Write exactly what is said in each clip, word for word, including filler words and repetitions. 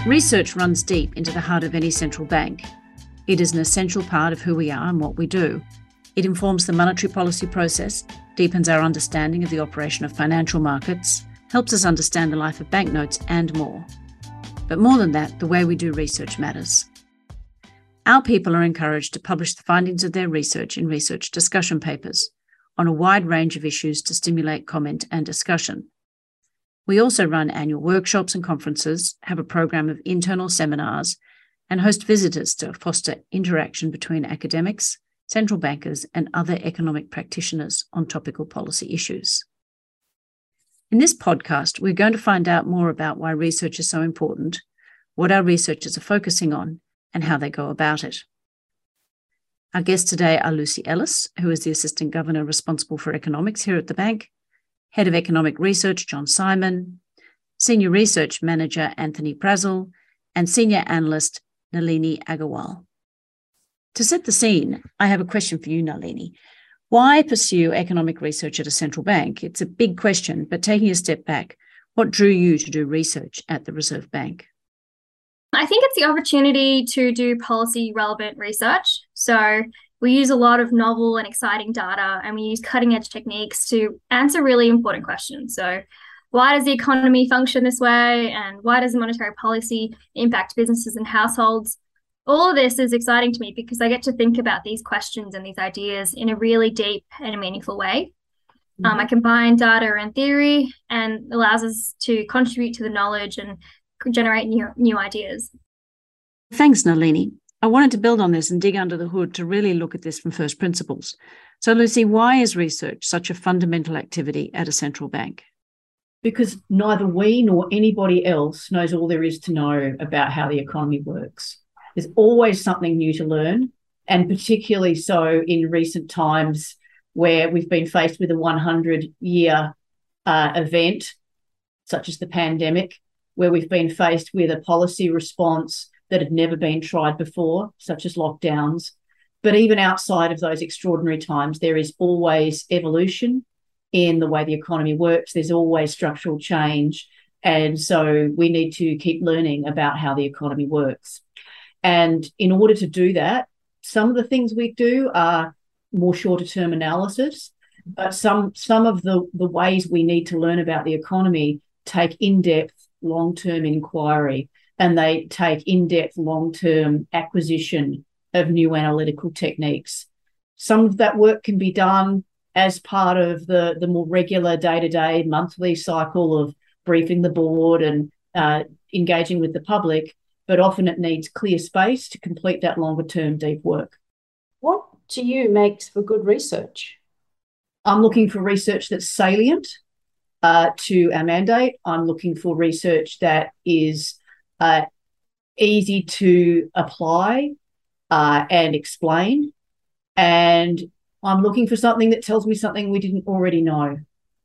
Research runs deep into the heart of any central bank. It is an essential part of who we are and what we do. It informs the monetary policy process, deepens our understanding of the operation of financial markets, helps us understand the life of banknotes, and more. But more than that, the way we do research matters. Our people are encouraged to publish the findings of their research in research discussion papers on a wide range of issues to stimulate comment and discussion. We also run annual workshops and conferences, have a program of internal seminars, and host visitors to foster interaction between academics, central bankers, and other economic practitioners on topical policy issues. In this podcast, we're going to find out more about why research is so important, what our researchers are focusing on, and how they go about it. Our guests today are Lucy Ellis, who is the Assistant Governor responsible for economics here at the bank, Head of Economic Research, John Simon, Senior Research Manager, Anthony Prazel, and Senior Analyst, Nalini Agarwal. To set the scene, I have a question for you, Nalini. Why pursue economic research at a central bank? It's a big question, but taking a step back, what drew you to do research at the Reserve Bank? I think it's the opportunity to do policy relevant research. So we use a lot of novel and exciting data, and we use cutting edge techniques to answer really important questions. So why does the economy function this way? And why does monetary policy impact businesses and households? All of this is exciting to me because I get to think about these questions and these ideas in a really deep and a meaningful way. Mm-hmm. Um, I combine data and theory, and allows us to contribute to the knowledge and generate new, new ideas. Thanks, Nalini. I wanted to build on this and dig under the hood to really look at this from first principles. So, Lucy, why is research such a fundamental activity at a central bank? Because neither we nor anybody else knows all there is to know about how the economy works. There's always something new to learn, and particularly so in recent times where we've been faced with a one hundred year uh, event, such as the pandemic, where we've been faced with a policy response that had never been tried before, such as lockdowns. But even outside of those extraordinary times, there is always evolution in the way the economy works. There's always structural change. And so we need to keep learning about how the economy works. And in order to do that, some of the things we do are more shorter term analysis, but some, some of the, the ways we need to learn about the economy take in-depth long-term inquiry, and they take in-depth long-term acquisition of new analytical techniques. Some of that work can be done as part of the, the more regular day-to-day monthly cycle of briefing the board and uh, engaging with the public, but often it needs clear space to complete that longer-term deep work. What to you makes for good research? I'm looking for research that's salient uh, to our mandate. I'm looking for research that is uh, easy to apply uh, and explain. And I'm looking for something that tells me something we didn't already know.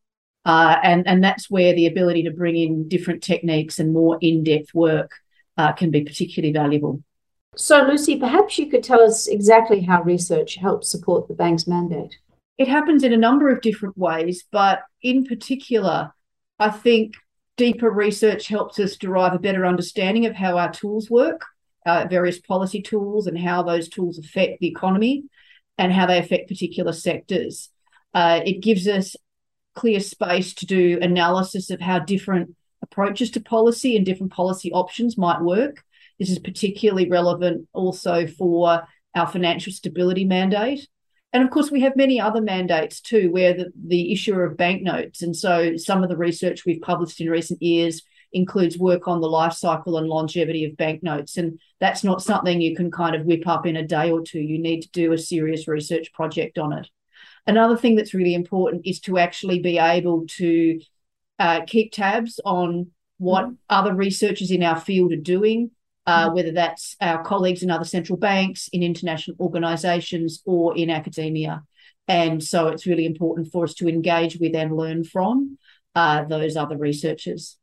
Uh, and, and that's where the ability to bring in different techniques and more in-depth work uh, can be particularly valuable. So, Lucy, perhaps you could tell us exactly how research helps support the bank's mandate. It happens in a number of different ways, but in particular, I think deeper research helps us derive a better understanding of how our tools work, uh, various policy tools, and how those tools affect the economy and how they affect particular sectors. Uh, it gives us clear space to do analysis of how different approaches to policy and different policy options might work. This is particularly relevant also for our financial stability mandate. And of course, we have many other mandates too, where the, the issuer of banknotes. And so some of the research we've published in recent years includes work on the life cycle and longevity of banknotes. And that's not something you can kind of whip up in a day or two. You need to do a serious research project on it. Another thing that's really important is to actually be able to uh, keep tabs on what mm-hmm. other researchers in our field are doing, Uh, whether that's our colleagues in other central banks, in international organisations, or in academia. And so it's really important for us to engage with and learn from uh, those other researchers.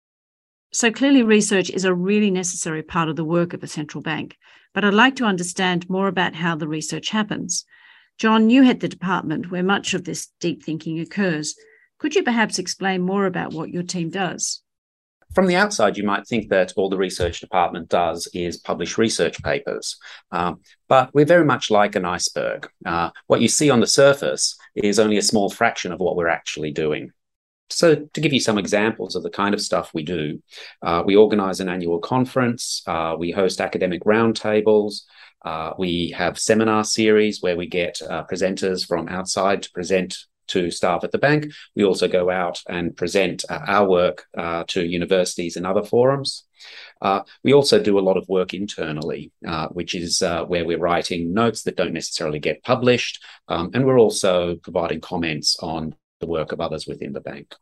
So clearly research is a really necessary part of the work of a central bank, but I'd like to understand more about how the research happens. John, you head the department where much of this deep thinking occurs. Could you perhaps explain more about what your team does? From the outside, you might think that all the research department does is publish research papers, um, but we're very much like an iceberg. Uh, what you see on the surface is only a small fraction of what we're actually doing. So to give you some examples of the kind of stuff we do, uh, we organise an annual conference, uh, we host academic roundtables, uh, we have seminar series where we get uh, presenters from outside to present to staff at the bank. We also go out and present uh, our work uh, to universities and other forums. Uh, we also do a lot of work internally, uh, which is uh, where we're writing notes that don't necessarily get published, um, and we're also providing comments on the work of others within the bank.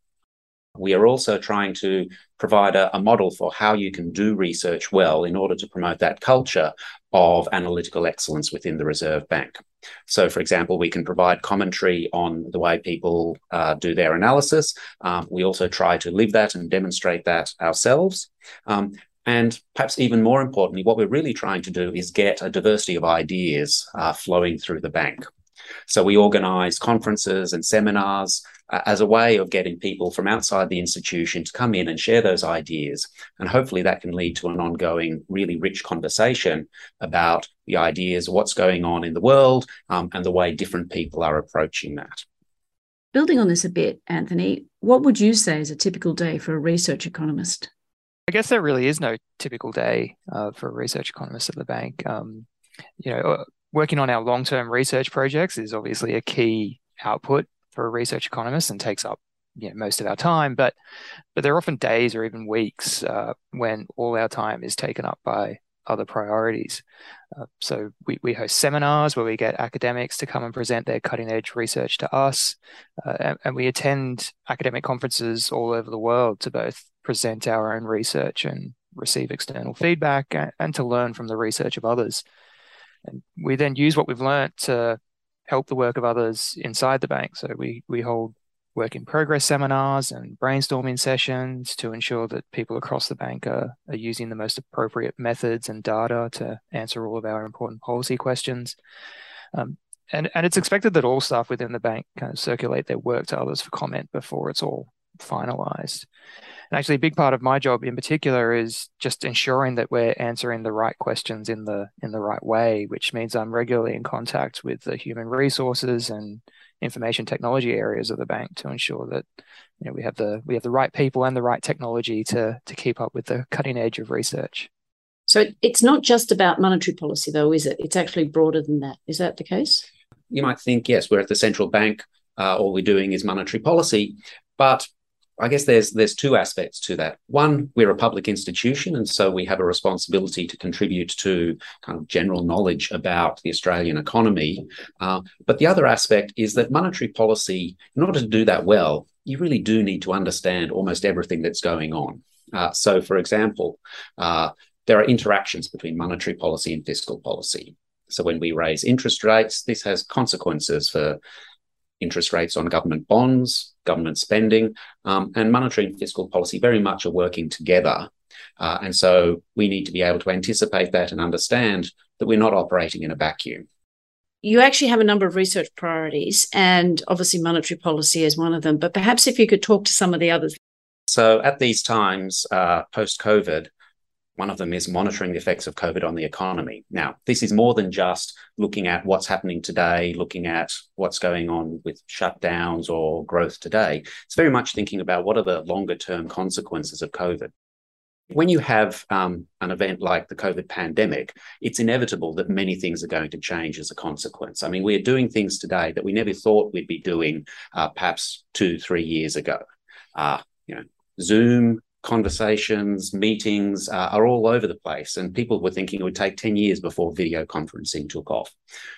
We are also trying to provide a, a model for how you can do research well in order to promote that culture of analytical excellence within the Reserve Bank. So, for example, we can provide commentary on the way people uh, do their analysis. Um, we also try to live that and demonstrate that ourselves. Um, and perhaps even more importantly, what we're really trying to do is get a diversity of ideas uh, flowing through the bank. So we organise conferences and seminars uh, as a way of getting people from outside the institution to come in and share those ideas. And hopefully that can lead to an ongoing, really rich conversation about the ideas, what's going on in the world, um, and the way different people are approaching that. Building on this a bit, Anthony, what would you say is a typical day for a research economist? I guess there really is no typical day uh, for a research economist at the bank. Um, you know, working on our long-term research projects is obviously a key output for a research economist and takes up you know, most of our time, but but there are often days or even weeks uh, when all our time is taken up by other priorities. Uh, so we, we host seminars where we get academics to come and present their cutting-edge research to us, uh, and, and we attend academic conferences all over the world to both present our own research and receive external feedback and, and to learn from the research of others. And we then use what we've learned to help the work of others inside the bank. So we we hold work in progress seminars and brainstorming sessions to ensure that people across the bank are, are using the most appropriate methods and data to answer all of our important policy questions. Um, and, and it's expected that all staff within the bank kind of circulate their work to others for comment before it's all finalized. And actually, a big part of my job in particular is just ensuring that we're answering the right questions in the in the right way, which means I'm regularly in contact with the human resources and information technology areas of the bank to ensure that you know we have the we have the right people and the right technology to to keep up with the cutting edge of research. So it's not just about monetary policy, though, is it? It's actually broader than that. Is that the case? You might think, yes, we're at the central bank. Uh, all we're doing is monetary policy, but I guess there's there's two aspects to that. One, we're a public institution, and so we have a responsibility to contribute to kind of general knowledge about the Australian economy. Uh, but the other aspect is that monetary policy, in order to do that well, you really do need to understand almost everything that's going on. Uh, so, for example, uh, there are interactions between monetary policy and fiscal policy. So when we raise interest rates, this has consequences for interest rates on government bonds, government spending, um, and monetary and fiscal policy very much are working together. Uh, and so we need to be able to anticipate that and understand that we're not operating in a vacuum. You actually have a number of research priorities, and obviously monetary policy is one of them, but perhaps if you could talk to some of the others. So at these times, uh, post-COVID, one of them is monitoring the effects of COVID on the economy. Now, this is more than just looking at what's happening today, looking at what's going on with shutdowns or growth today. It's very much thinking about what are the longer term consequences of COVID. When you have um, an event like the COVID pandemic, it's inevitable that many things are going to change as a consequence. I mean, we're doing things today that we never thought we'd be doing uh, perhaps two, three years ago. Uh, you know, Zoom, conversations, meetings uh, are all over the place. And people were thinking it would take ten years before video conferencing took off.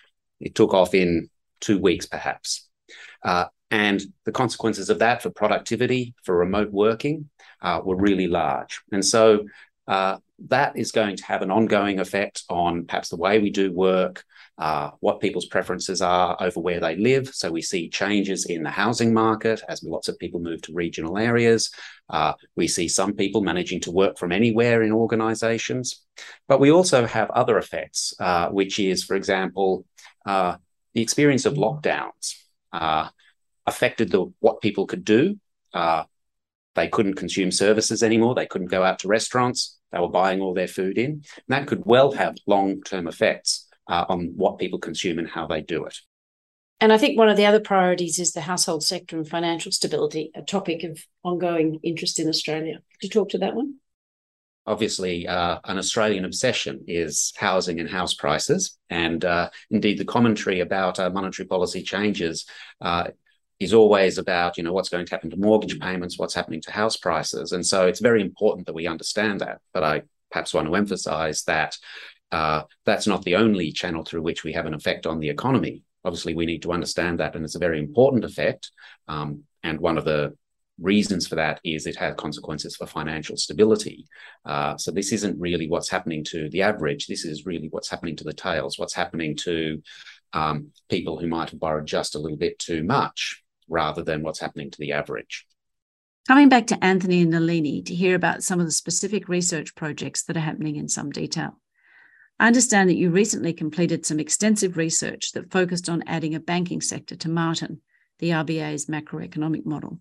It took off in two weeks, perhaps. Uh, and the consequences of that for productivity, for remote working, uh, were really large. And so uh, that is going to have an ongoing effect on perhaps the way we do work, uh, what people's preferences are over where they live. So we see changes in the housing market as lots of people move to regional areas. Uh, we see some people managing to work from anywhere in organisations. But we also have other effects, uh, which is, for example, uh, the experience of lockdowns uh, affected the, what people could do. Uh, they couldn't consume services anymore. They couldn't go out to restaurants. They were buying all their food in. And that could well have long-term effects uh, on what people consume and how they do it. And I think one of the other priorities is the household sector and financial stability, a topic of ongoing interest in Australia. Could you talk to that one? Obviously, uh, an Australian obsession is housing and house prices. And uh, indeed, the commentary about uh, monetary policy changes uh, is always about, you know, what's going to happen to mortgage payments, what's happening to house prices. And so it's very important that we understand that. But I perhaps want to emphasise that uh, that's not the only channel through which we have an effect on the economy. Obviously, we need to understand that, and it's a very important effect. Um, and one of the reasons for that is it has consequences for financial stability. Uh, so this isn't really what's happening to the average. This is really what's happening to the tails, what's happening to um, people who might have borrowed just a little bit too much, rather than what's happening to the average. Coming back to Anthony and Nalini to hear about some of the specific research projects that are happening in some detail. I understand that you recently completed some extensive research that focused on adding a banking sector to Martin, the R B A's macroeconomic model.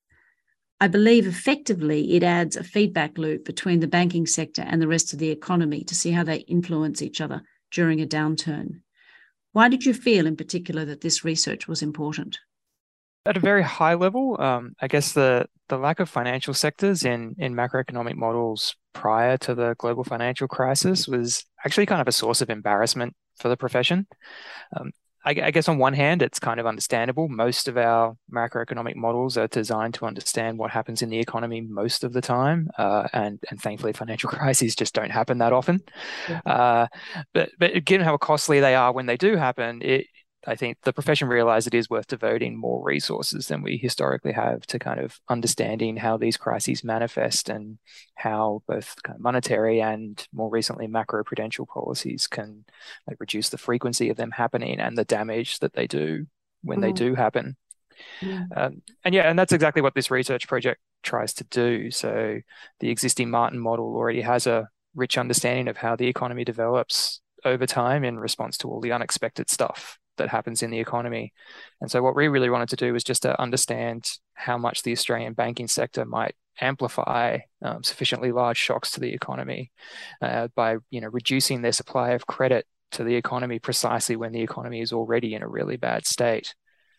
I believe effectively it adds a feedback loop between the banking sector and the rest of the economy to see how they influence each other during a downturn. Why did you feel in particular that this research was important? At a very high level, um, I guess the, the lack of financial sectors in, in macroeconomic models prior to the global financial crisis was actually kind of a source of embarrassment for the profession. Um, I, I guess on one hand, it's kind of understandable. Most of our macroeconomic models are designed to understand what happens in the economy most of the time. Uh, and, and thankfully, financial crises just don't happen that often. Yeah. Uh, but, but given how costly they are when they do happen, it I think the profession realized it is worth devoting more resources than we historically have to kind of understanding how these crises manifest and how both kind of monetary and more recently macroprudential policies can like, reduce the frequency of them happening and the damage that they do when mm. they do happen. Mm. Um, and yeah, and that's exactly what this research project tries to do. So the existing Martin model already has a rich understanding of how the economy develops over time in response to all the unexpected stuff that happens in the economy. And so what we really wanted to do was just to understand how much the Australian banking sector might amplify um, sufficiently large shocks to the economy uh, by you know reducing their supply of credit to the economy precisely when the economy is already in a really bad state.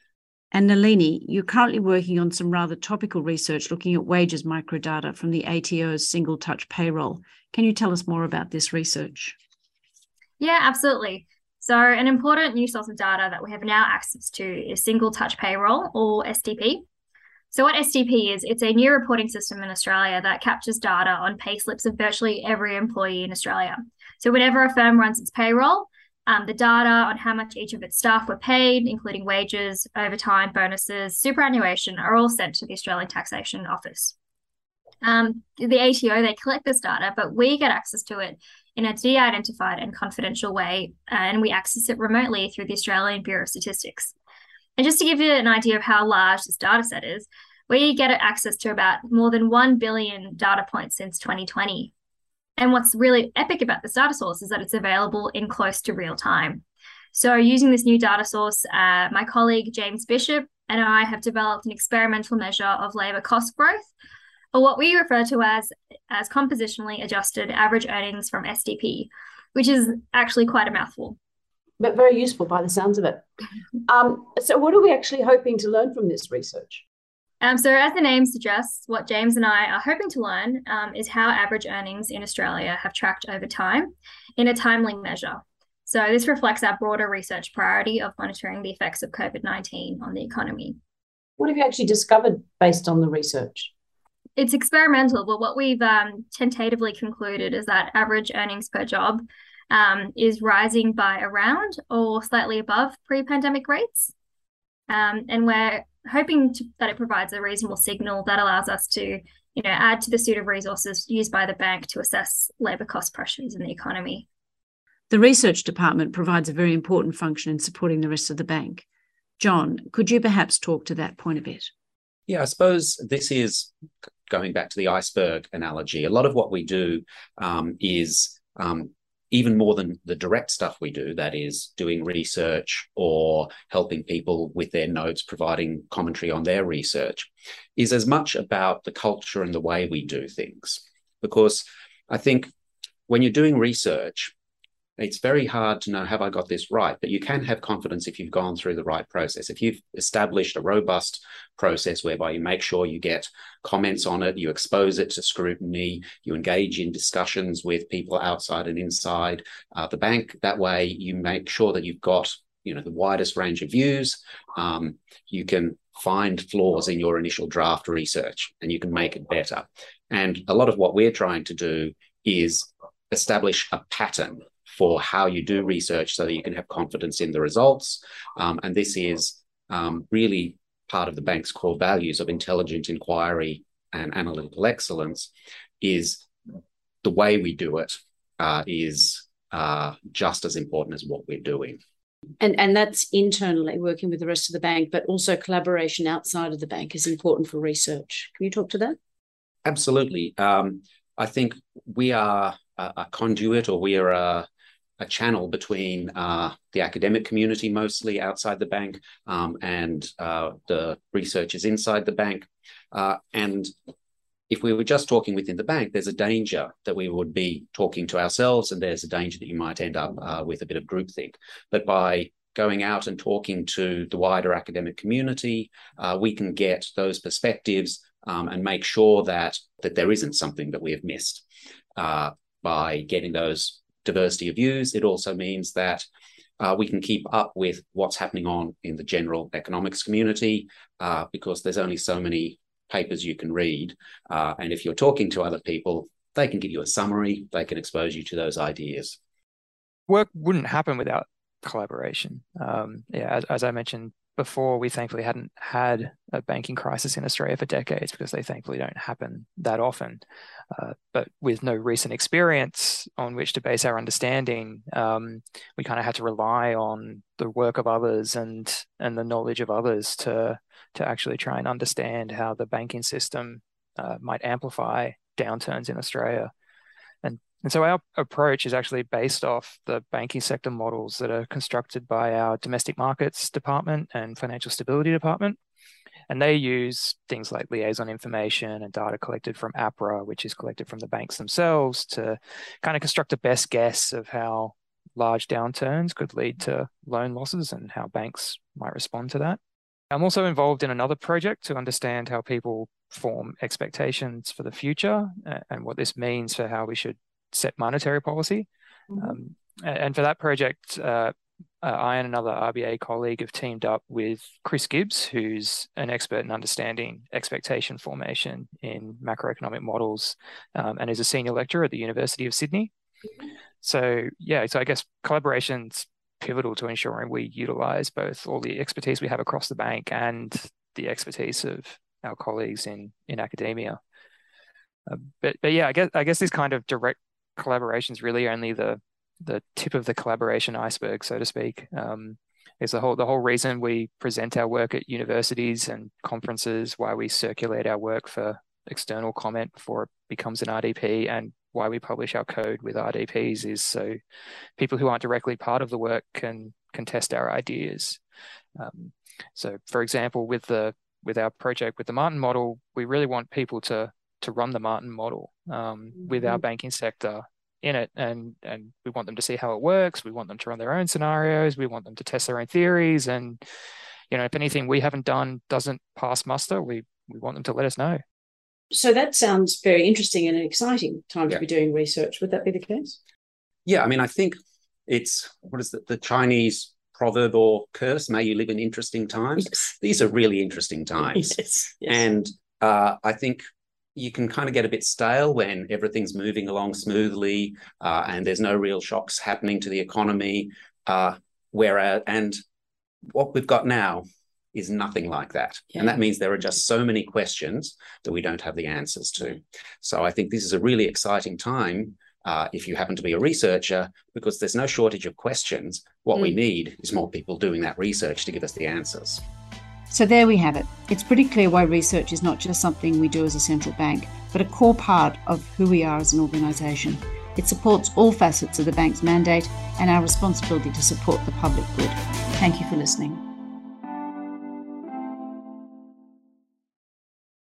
And Nalini, you're currently working on some rather topical research looking at wages microdata from the A T O's single touch payroll. Can you tell us more about this research? Yeah, absolutely. So an important new source of data that we have now access to is single touch payroll, or S T P. So what S T P is, it's a new reporting system in Australia that captures data on payslips of virtually every employee in Australia. So whenever a firm runs its payroll, um, the data on how much each of its staff were paid, including wages, overtime, bonuses, superannuation, are all sent to the Australian Taxation Office. Um, the A T O, they collect this data, but we get access to it in a de-identified and confidential way, and we access it remotely through the Australian Bureau of Statistics. And just to give you an idea of how large this data set is, we get access to about more than one billion data points since twenty twenty. And what's really epic about this data source is that it's available in close to real time. So using this new data source, uh, my colleague James Bishop and I have developed an experimental measure of labour cost growth, or what we refer to as, as compositionally adjusted average earnings from S T P, which is actually quite a mouthful. But very useful by the sounds of it. Um, so what are we actually hoping to learn from this research? Um, so as the name suggests, what James and I are hoping to learn um, is how average earnings in Australia have tracked over time in a timely measure. So this reflects our broader research priority of monitoring the effects of COVID nineteen on the economy. What have you actually discovered based on the research? It's experimental, but what we've um, tentatively concluded is that average earnings per job um, is rising by around or slightly above pre-pandemic rates. Um, and we're hoping to, that it provides a reasonable signal that allows us to, you know, add to the suite of resources used by the bank to assess labour cost pressures in the economy. The research department provides a very important function in supporting the rest of the bank. John, could you perhaps talk to that point a bit? Yeah, I suppose this is going back to the iceberg analogy. A lot of what we do um, is um, even more than the direct stuff we do, that is doing research or helping people with their notes, providing commentary on their research, is as much about the culture and the way we do things. Because I think when you're doing research, it's very hard to know, have I got this right? But you can have confidence if you've gone through the right process. If you've established a robust process whereby you make sure you get comments on it, you expose it to scrutiny, you engage in discussions with people outside and inside uh, the bank. That way you make sure that you've got, you know, the widest range of views. Um, you can find flaws in your initial draft research and you can make it better. And a lot of what we're trying to do is establish a pattern for how you do research so that you can have confidence in the results. Um, and this is um, really part of the bank's core values of intelligent inquiry and analytical excellence. Is the way we do it uh, is uh, just as important as what we're doing. And, and that's internally working with the rest of the bank, but also collaboration outside of the bank is important for research. Can you talk to that? Absolutely. Um, I think we are a, a conduit, or we are a a channel between uh, the academic community, mostly outside the bank, um, and uh, the researchers inside the bank. Uh, and if we were just talking within the bank, there's a danger that we would be talking to ourselves, and there's a danger that you might end up uh, with a bit of groupthink. But by going out and talking to the wider academic community, uh, we can get those perspectives um, and make sure that, that there isn't something that we have missed. Uh, by getting those diversity of views, it also means that uh, we can keep up with what's happening on in the general economics community, uh, because there's only so many papers you can read. Uh, and if you're talking to other people, they can give you a summary, they can expose you to those ideas. Work wouldn't happen without collaboration. Um, yeah, as, as I mentioned before, we thankfully hadn't had a banking crisis in Australia for decades, because they thankfully don't happen that often. Uh, but with no recent experience on which to base our understanding, um, we kind of had to rely on the work of others and and the knowledge of others to to actually try and understand how the banking system uh, might amplify downturns in Australia. And and so our approach is actually based off the banking sector models that are constructed by our domestic markets department and financial stability department. And they use things like liaison information and data collected from APRA, which is collected from the banks themselves, to kind of construct a best guess of how large downturns could lead to loan losses and how banks might respond to that. I'm also involved in another project to understand how people form expectations for the future and what this means for how we should set monetary policy. Mm-hmm. Um, and for that project, uh, uh, I and another R B A colleague have teamed up with Chris Gibbs, who's an expert in understanding expectation formation in macroeconomic models, um, and is a senior lecturer at the University of Sydney. Mm-hmm. So yeah, so I guess collaboration's pivotal to ensuring we utilize both all the expertise we have across the bank and the expertise of our colleagues in in academia. Uh, but but yeah, I guess I guess this kind of direct collaboration is really only the the tip of the collaboration iceberg, so to speak. Um, it's the whole the whole reason we present our work at universities and conferences, why we circulate our work for external comment before it becomes an R D P, and why we publish our code with R D Ps is so people who aren't directly part of the work can can test our ideas. Um, so, for example, with the with our project with the Martin model, we really want people to to run the Martin model um, mm-hmm. with our banking sector in it, and and we want them to see how it works. We want them to run their own scenarios. We want them to test their own theories, and you know, if anything we haven't done doesn't pass muster, we we want them to let us know. So that sounds very interesting and an exciting time yeah. to be doing research. Would that be the case? Yeah, I mean, I think it's, what is it, the Chinese proverb or curse, may you live in interesting times. Yes. These are really interesting times. Yes. Yes. And uh, I think you can kind of get a bit stale when everything's moving along smoothly uh, and there's no real shocks happening to the economy. Uh, whereas, and what we've got now is nothing like that. Yeah. And that means there are just so many questions that we don't have the answers to. So I think this is a really exciting time uh, if you happen to be a researcher, because there's no shortage of questions. What mm. we need is more people doing that research to give us the answers. So there we have it. It's pretty clear why research is not just something we do as a central bank, but a core part of who we are as an organisation. It supports all facets of the bank's mandate and our responsibility to support the public good. Thank you for listening.